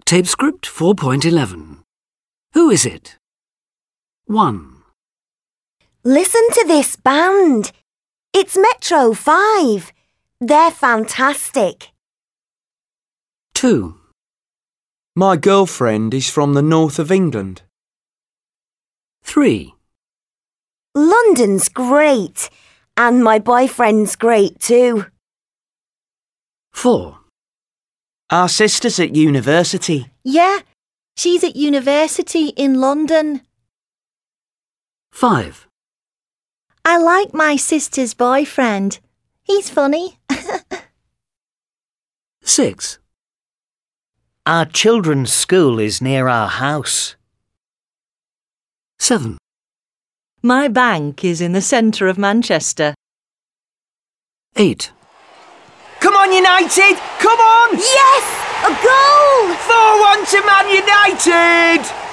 Tape script 4.11. Who is it? 1, Listen to this band. It's Metro 5. They're fantastic. 2, My girlfriend is from the north of England. 3, London's great. And my boyfriend's great too. 4, Our sister's at university. Yeah, she's at university in London. 5, I like my sister's boyfriend. He's funny. 6, Our children's school is near our house. 7, My bank is in the centre of Manchester. 8, Come on, United! Come on! Yes! A goal! 4-1 to Man United!